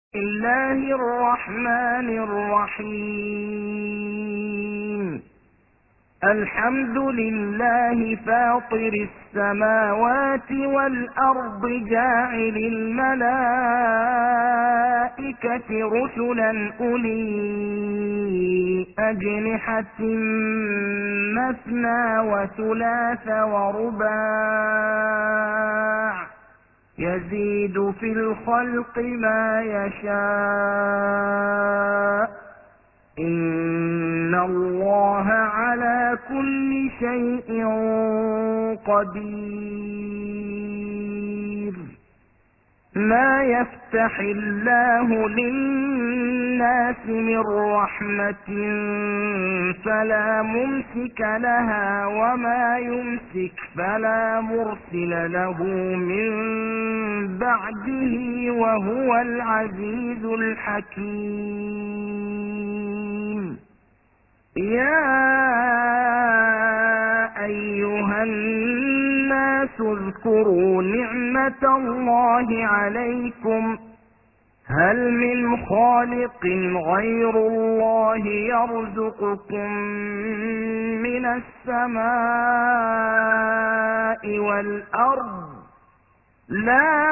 الله الرحمن الرحيم الحمد لله فاطر السماوات والأرض جاعل الملائكة رسلا أولي أجنحة مثنى وثلاث ورباع يزيد في الخلق ما يشاء إن الله على كل شيء قدير ما يفتح الله للناس من رحمة فلا ممسك لها وما يمسك فلا مرسل له من بعده وهو العزيز الحكيم يا أيها الناس اذكروا نعمة الله عليكم هل من خالق غير الله يرزقكم من السماء والأرض لا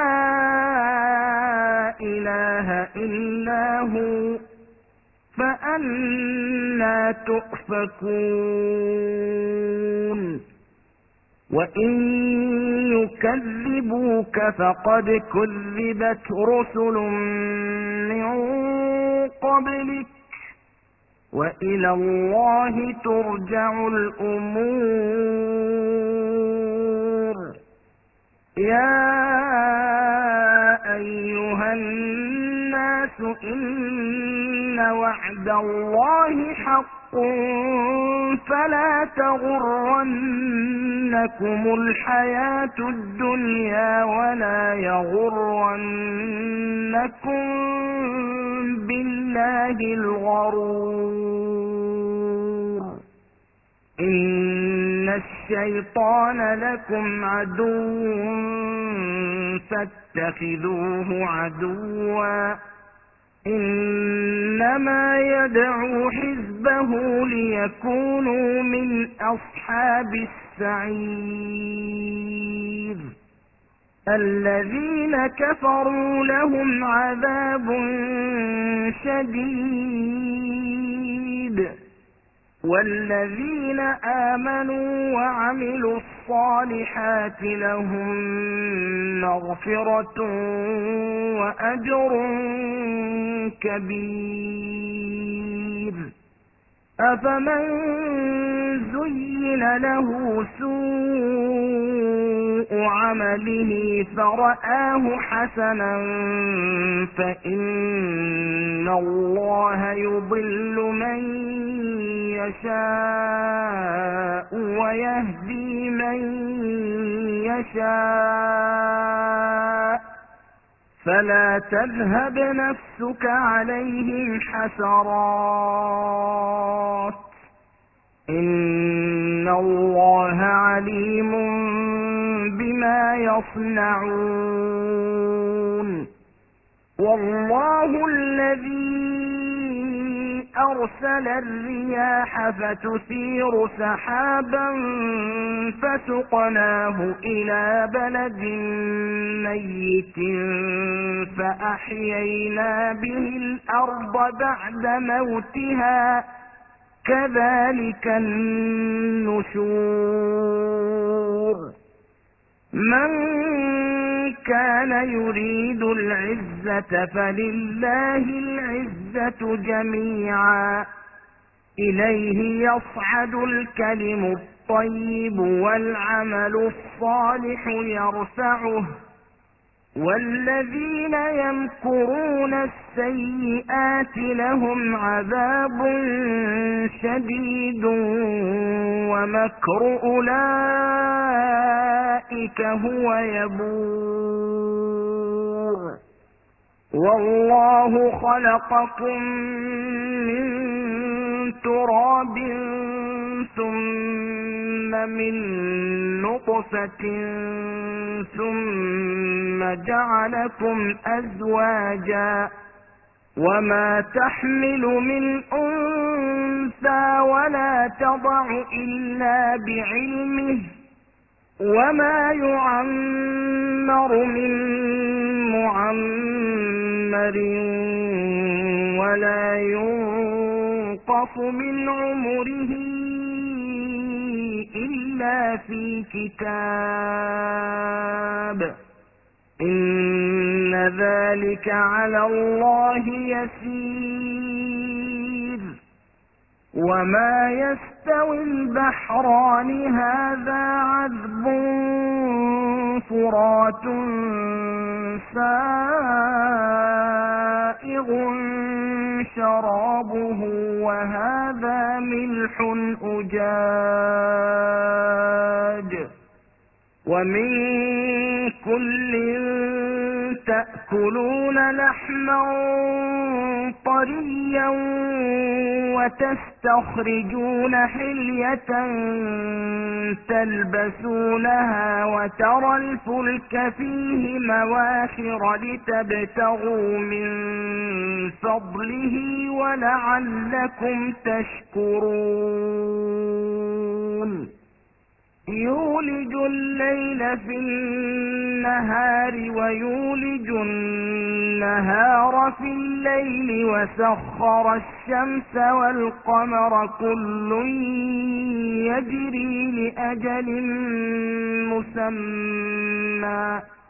إله إلا هو فأنى تؤفكون وإن يكذبوك فقد كذبت رسل من قبلك وإلى الله ترجع الأمور يا أيها الناس إن وعد الله حق فلا تغرنكم الحياة الدنيا ولا يغرنكم بالله الغرور إن الشيطان لكم عدو فاتخذوه عدوا إنما يدعو حزبه ليكونوا من أصحاب السعير الذين كفروا لهم عذاب شديد والذين آمنوا وعملوا الصالحات لهم مغفرة وأجر كبير أفمن زين له سوء عمله فرآه حسنا فإن الله يضل من يشاء ويهدي من يشاء فلا تذهب نفسك عليهم حسرات إن الله عليم بما يصنعون والله الذي أرسل الرياح فتثير سحابا فسقناه إلى بلد ميت فأحيينا به الأرض بعد موتها كذلك النشور من كان يريد العزة فلله العزة جميعا إليه يصعد الكلم الطيب والعمل الصالح يرفعه والذين يمكرون السيئات لهم عذاب شديد ومكر أولئك هو يبور والله خلقكم من تراب ثم من نطفة ثم جعلكم أزواجا وما تحمل من أنثى ولا تضع إلا بعلمه وما يعمر من معمر ولا ينقص من عمره إلا في كتاب إن ذلك على الله يسير وما يستوي البحران هذا عذب فرات سائغ شرابه وهذا ملح أجاج ومن كل تأكلون لحما طريا وتستخرجون حلية تلبسونها وترى الفلك فيه مواخر لتبتغوا من فضله ولعلكم تشكرون يولج الليل في النهار ويولج النهار في الليل وسخر الشمس والقمر كل يجري لأجل مسمى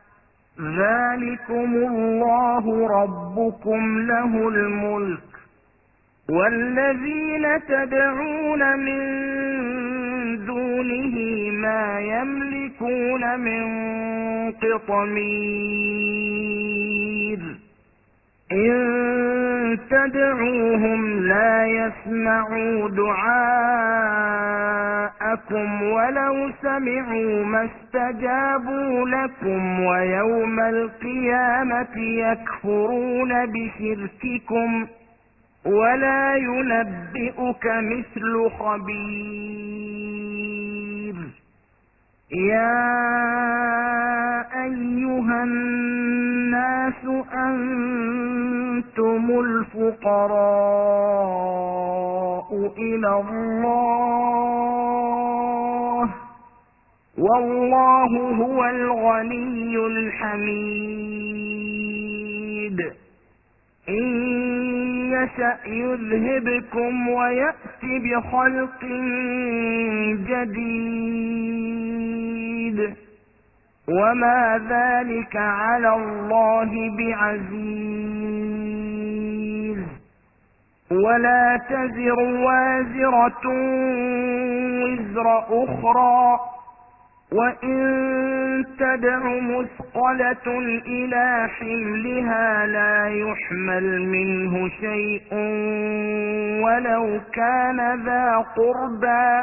ذلكم الله ربكم له الملك والذين تدعون من دونه ما يملكون من قطمير إن تدعوهم لا يسمعوا دعاءكم ولو سمعوا ما استجابوا لكم ويوم القيامة يكفرون بشرككم ولا ينبئك مثل خبير يا أيها الناس أنتم الفقراء إلى الله والله هو الغني الحميد إن يشأ يذهبكم ويأت بخلق جديد وما ذلك على الله بعزيز ولا تزر وازرة وزر أخرى وإن تدع مثقلة إلى حملها لا يحمل منه شيء ولو كان ذا قربى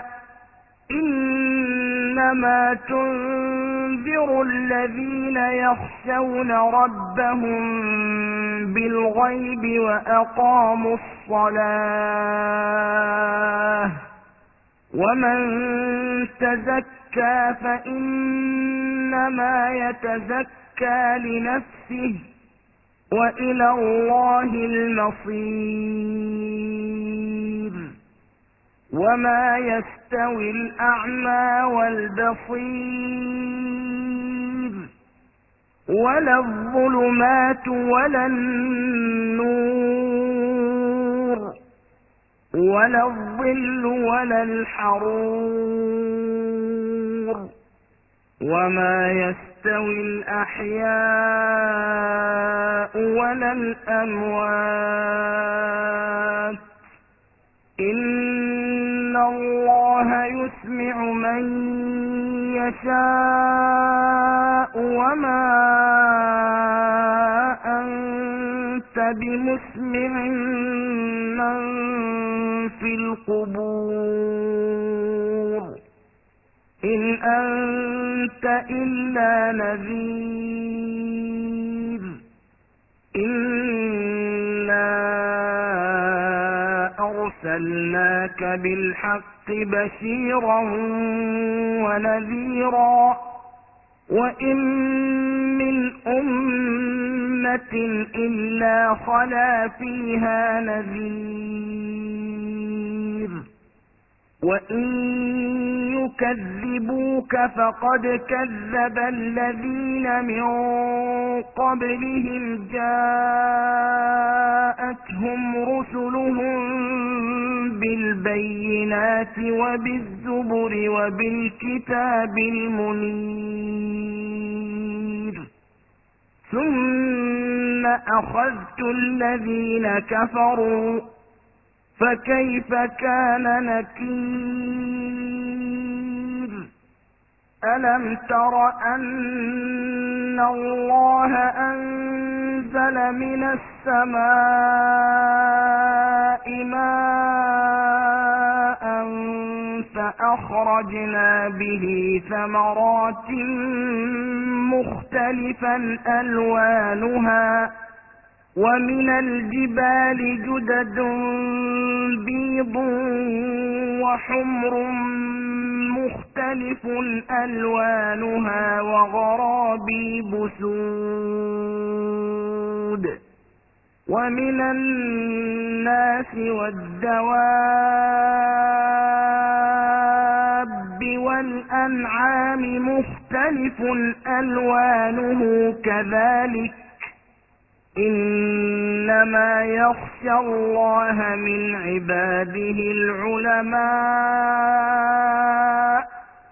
إنما تنذر الذين يخشون ربهم بالغيب وأقاموا الصلاة ومن تزكى فإنما يتزكى لنفسه وإلى الله المصير وما يستوي الأعمى والبصير ولا الظلمات ولا النور ولا الظل ولا الحرور وما يستوي الأحياء ولا الأموات إن الله يسمع من يشاء وما أنت بمسمع من في القبور إن أنت إلا نذير إنا أرسلناك بالحق بشيرا ونذيرا وإن من أمة أمة إلا خلا فيها نذير وإن يكذبوك فقد كذب الذين من قبلهم جاءتهم رسلهم بالبينات وبالزبر وبالكتاب المنير ثم أخذت الذين كفروا فكيف كان نكير ألم تر أن الله أنزل من السماء ماء فأخرجنا به ثمرات مختلفا ألوانها ومن الجبال جدد بيض وحمر مختلف ألوانها وغرابيب سود ومن الناس والدواب والأنعام مختلف ألوانه كذلك إنما يخشى الله من عباده العلماء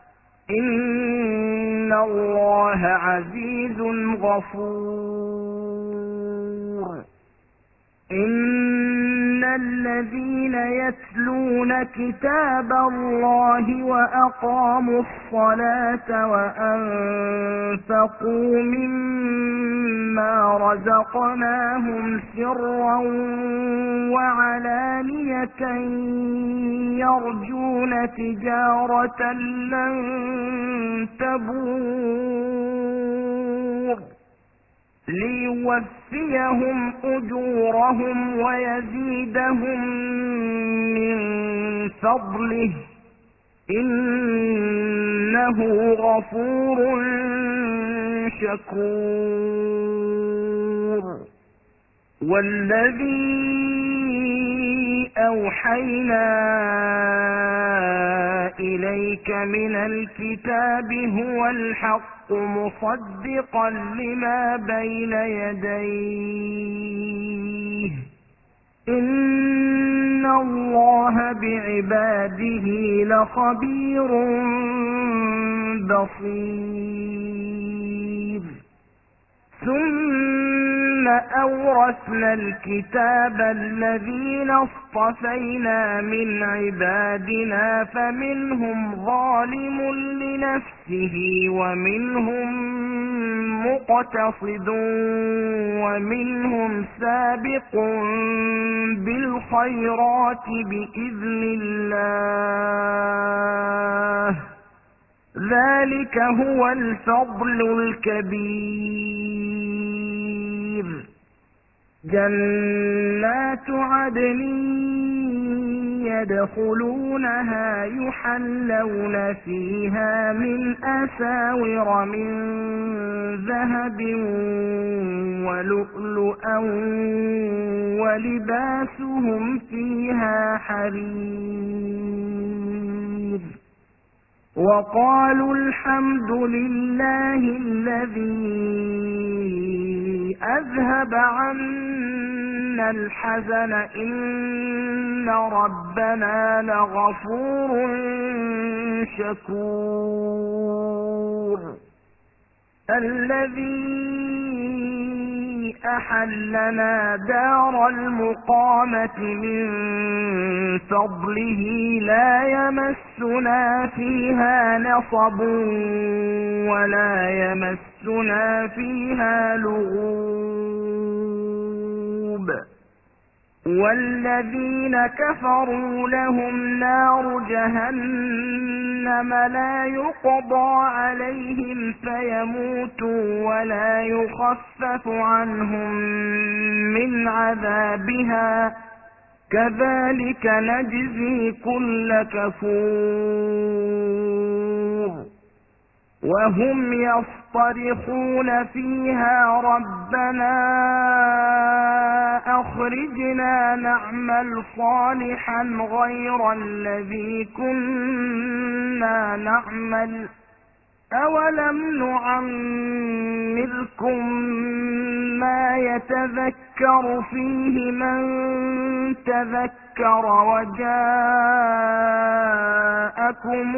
إن الله عزيز غفور إن الذين يتلون كتاب الله وأقاموا الصلاة وأنفقوا مما رزقناهم سرا وعلانية يرجون تجارة لن تبور ليوفيهم أجورهم ويزيدهم من فضله إنه غفور شكور والذي أوحينا إليك من الكتاب هو الحق مصدقا لما بين يديه إن الله بعباده لخبير بصير ثم أورثنا الكتاب الذين اصطفينا من عبادنا فمنهم ظالم لنفسه ومنهم مقتصد ومنهم سابق بالخيرات بإذن الله ذلك هو الفضل الكبير جنات عدن يدخلونها يحلون فيها من أساور من ذهب ولؤلؤا ولباسهم فيها حرير وقالوا الحمد لله الذي أذهب عنا الحزن إن ربنا لغفور شكور الذي أحلنا دار المقامة من فضله لا يمسنا فيها نصب ولا يمسنا فيها لغوب والذين كفروا لهم نار جهنم لا يقضى عليهم فيموتوا ولا يخفف عنهم من عذابها كذلك نجزي كل كفور وهم يصطرخون فيها ربنا أخرجنا نعمل صالحا غير الذي كنا نعمل أولم نعمركم ما يتذكر فيه من تذكر وجاءكم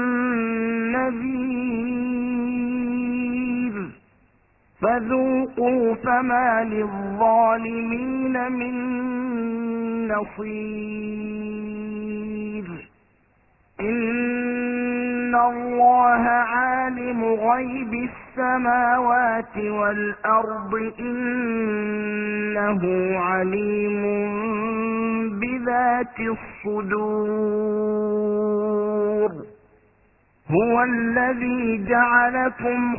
النذير فذوقوا فما للظالمين من نصير إن الله عالم غيب السماوات والأرض إنه عليم بذات الصدور هو الذي جعلكم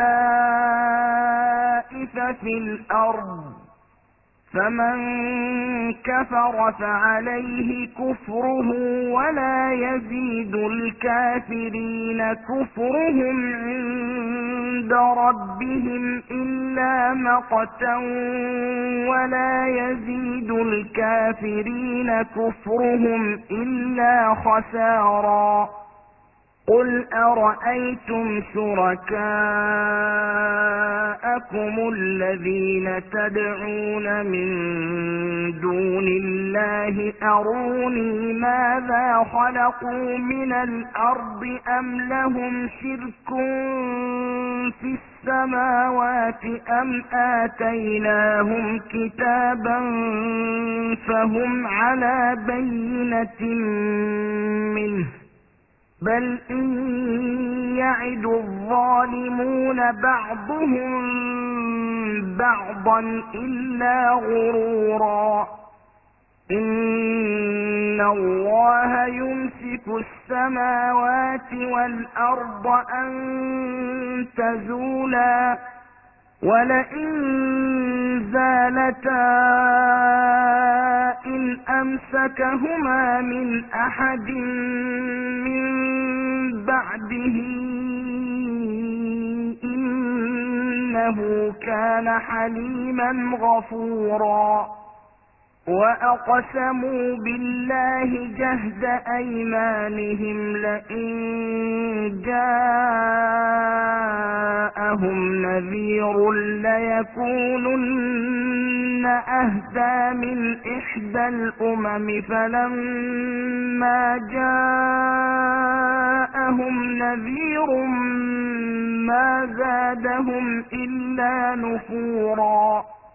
خلائف في الأرض فمن كفر فعليه كفره ولا يزيد الكافرين كفرهم عند ربهم إلا مقتا ولا يزيد الكافرين كفرهم إلا خسارا قل أرأيتم شركاءكم الذين تدعون من دون الله أروني ماذا خلقوا من الأرض أم لهم شرك في السماوات أم آتيناهم كتابا فهم على بينة منه بل إن يعد الظالمون بعضهم بعضا إلا غرورا إن الله يمسك السماوات والأرض أن تزولا ولئن زالتا إن أمسكهما من أحد من بعده إنه كان حليما غفورا وأقسموا بالله جهد أيمانهم لئن جاءهم نذير ليكونن أهدى من إحدى الأمم فلما جاءهم نذير ما زادهم إلا نفورا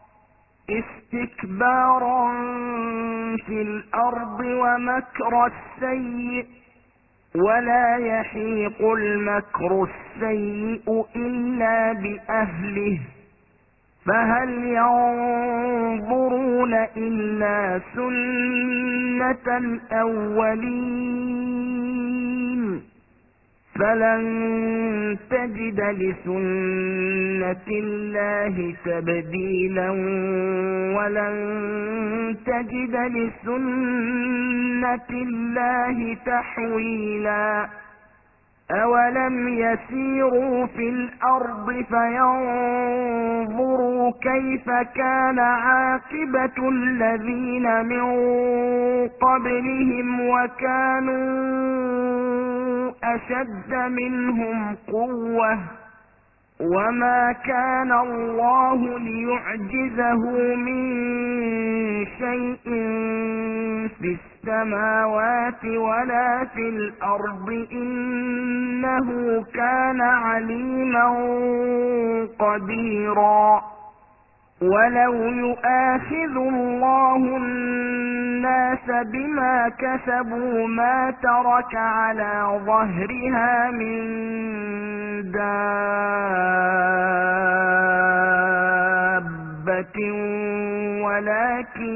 استكبارا في الأرض ومكر السيء ولا يحيق المكر السيء إلا بأهله فهل ينظرون إلا سنة الأولين فلن تجد لسنة الله تبديلا ولن تجد لسنة الله تحويلا أولم يسيروا في الأرض فينظروا كيف كان عاقبة الذين من قبلهم وكانوا أشد منهم قوة وما كان الله ليعجزه من شيء في السماوات ولا في الأرض إنه كان عليما قديرا ولو يؤاخذ الله الناس بما كسبوا ما ترك على ظهرها من دابة ولكن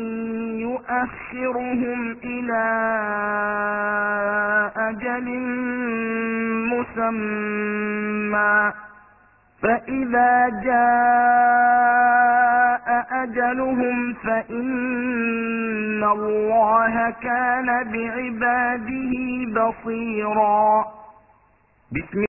يؤخرهم إلى أجل مسمى فإذا جاء أجلهم فإن الله كان بعباده بصيرا.